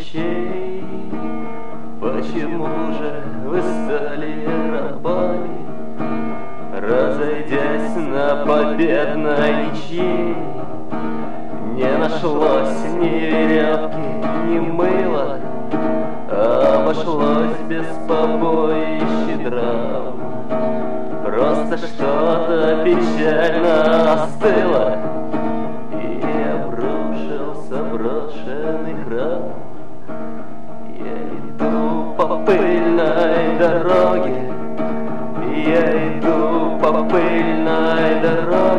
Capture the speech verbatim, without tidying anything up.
ночей. Почему же вы стали рабами, разойдясь на победной ничьей? Не нашлось ни веревки, ни мыла, обошлось без побоищ и драм. Просто что-то печально остыло, и обрушился брошенный храм. Я иду по пыльной дороге, я иду по пыльной дороге.